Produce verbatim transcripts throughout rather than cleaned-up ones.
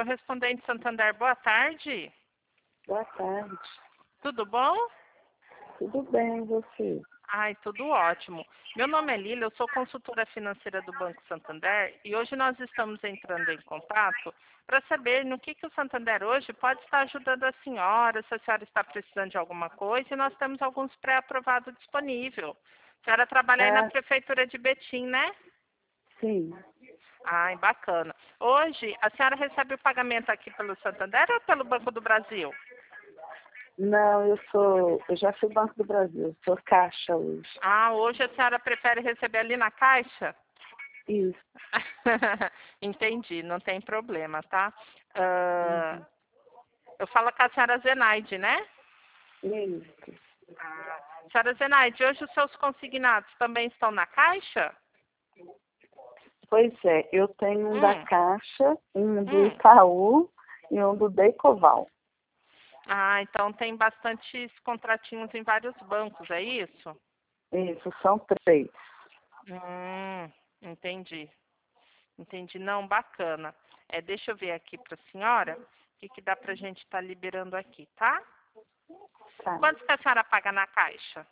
Correspondente Santander, boa tarde. Boa tarde. Tudo bom? Tudo bem, e você? Ai, tudo ótimo. Meu nome é Lília, eu sou consultora financeira do Banco Santander e hoje nós estamos entrando em contato para saber no que, que o Santander hoje pode estar ajudando a senhora, se a senhora está precisando de alguma coisa, e nós temos alguns pré-aprovados disponível. A senhora trabalha aí na Ah, Prefeitura de Betim, né? sim. Ai, bacana. Hoje, a senhora recebe o pagamento aqui pelo Santander ou pelo Banco do Brasil? Não, eu sou. Eu já fui Banco do Brasil, sou Caixa hoje. Ah, hoje a senhora prefere receber ali na Caixa? Isso. Entendi, não tem problema, tá? Ah, Uhum. eu falo com a senhora Zenaide, né? Isso. Ah, senhora Zenaide, hoje os seus consignados também estão na Caixa? Pois é, eu tenho um da Hum, Caixa, um do hum. Itaú e um do Deicoval. Ah, então tem bastantes contratinhos em vários bancos, é isso? Isso, são três. Hum, entendi. Entendi. Não, bacana. É, deixa eu ver aqui para a senhora o que, que dá para a gente estar liberando aqui, tá? Tá. Quanto que a senhora paga na Caixa?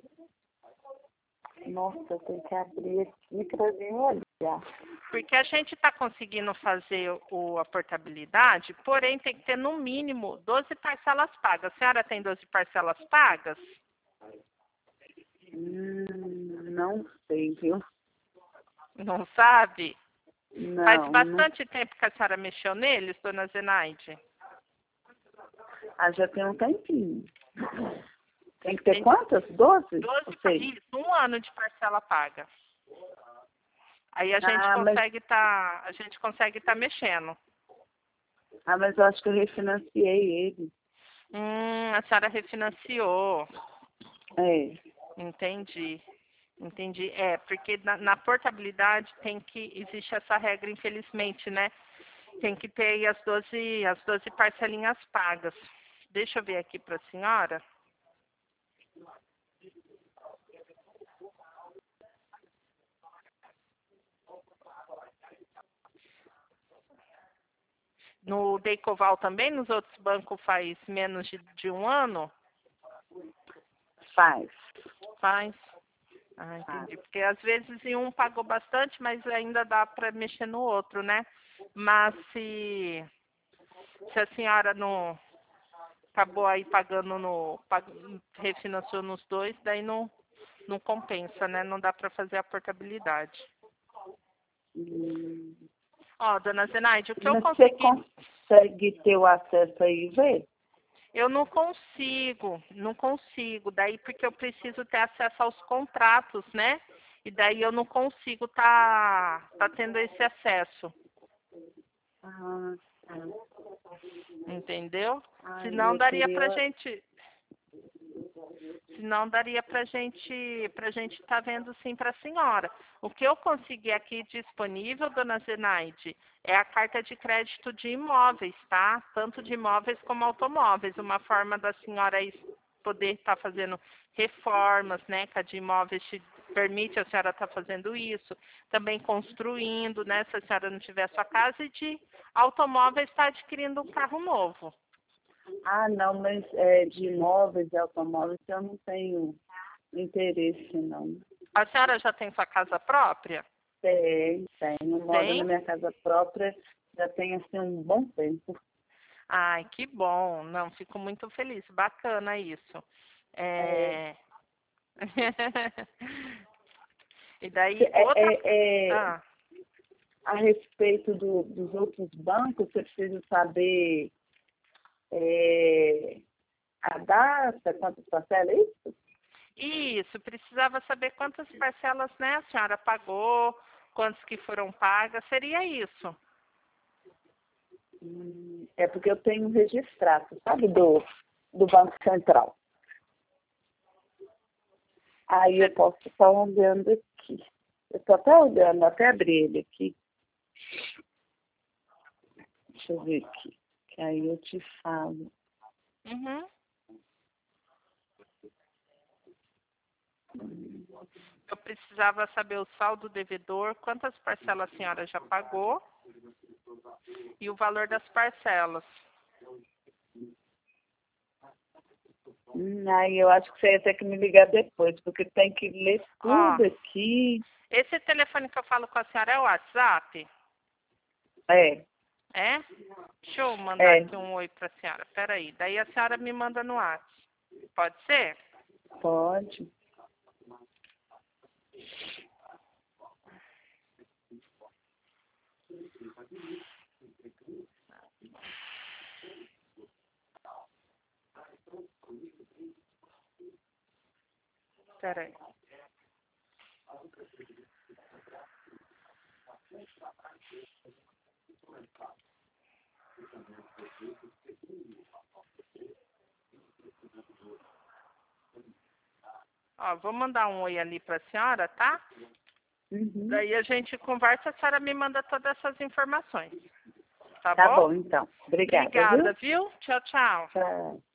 Nossa, eu tenho que abrir aqui para vir olhar. Porque a gente está conseguindo fazer o, a portabilidade, porém tem que ter no mínimo doze parcelas pagas. A senhora tem doze parcelas pagas? Hum, não sei, viu? Não sabe? Faz Não, não. bastante tempo que a senhora mexeu neles, dona Zenaide? Ah, já tem um tempinho. Tem que ter Tem quantas? Doze? Ou doze, pa- seis? isso, um ano de parcela paga. Aí a gente Ah, mas, consegue tá, a gente consegue tá mexendo. ah, mas eu acho que eu refinanciei ele. Hum, a senhora refinanciou. É. Entendi. Entendi. É, porque na, na portabilidade tem que, existe essa regra, infelizmente, né? Tem que ter aí as doze, as doze parcelinhas pagas. Deixa eu ver aqui para a senhora. No Deicoval também, nos outros bancos faz menos de, de um ano? Faz. Faz. Ah, Faz. entendi. Porque às vezes em um pagou bastante, mas ainda dá para mexer no outro, né? Mas se, se a senhora não acabou aí pagando no. pag- refinanciou nos dois, daí não, não compensa, né? Não dá para fazer a portabilidade. Hum. Ó, dona Zenaide, o que eu Mas você consegui. consegue ter o acesso aí e ver? Eu não consigo, não consigo. Daí porque eu preciso ter acesso aos contratos, né? E daí eu não consigo tá, tá tendo esse acesso. Ah, tá. Entendeu? Ai, Senão eu daria pra queria. gente, senão daria pra gente, pra gente tá vendo sim pra senhora. O que eu consegui aqui disponível, dona Zenaide, é a carta de crédito de imóveis, tá? Tanto de imóveis como automóveis. Uma forma da senhora aí poder estar fazendo reformas, né? Que a de imóveis te permite a senhora estar fazendo isso. Também construindo, né? Se a senhora não tiver sua casa, e de automóveis está adquirindo um carro novo. Ah, não, mas é, de imóveis e automóveis eu não tenho interesse, não. A senhora já tem sua casa própria? Tem, tenho. Moro na Tem? minha casa própria já tem assim um bom tempo. Ai, que bom. Não, fico muito feliz. Bacana isso. É, É... E daí, é, outra... é, é, Ah, a respeito do, dos outros bancos, você precisa saber é, a data, quantas parcelas, é isso? isso, precisava saber quantas parcelas, né, a senhora pagou, quantas que foram pagas, seria isso. Hum, É porque eu tenho um registrado, sabe, do, do Banco Central. Aí eu Cê- posso estar olhando aqui. Eu estou até olhando, até abrir ele aqui. Deixa eu ver aqui. Que aí eu te falo. Uhum. Eu precisava saber o saldo devedor, quantas parcelas a senhora já pagou E o valor das parcelas. Hum, aí eu acho que você ia ter que me ligar depois, porque tem que ler Ó, tudo aqui. esse telefone que eu falo com a senhora é o WhatsApp? É, É? Deixa eu mandar é, aqui um oi para a senhora. Peraí, daí a senhora me manda no WhatsApp. Pode ser? pode. Peraí. Ó, vou mandar um oi ali para a senhora, tá? Uhum. Daí a gente conversa, a senhora me manda todas essas informações. Tá, Tá bom? bom, então. Obrigada, Obrigada, viu? viu? Tchau, tchau. Tchau.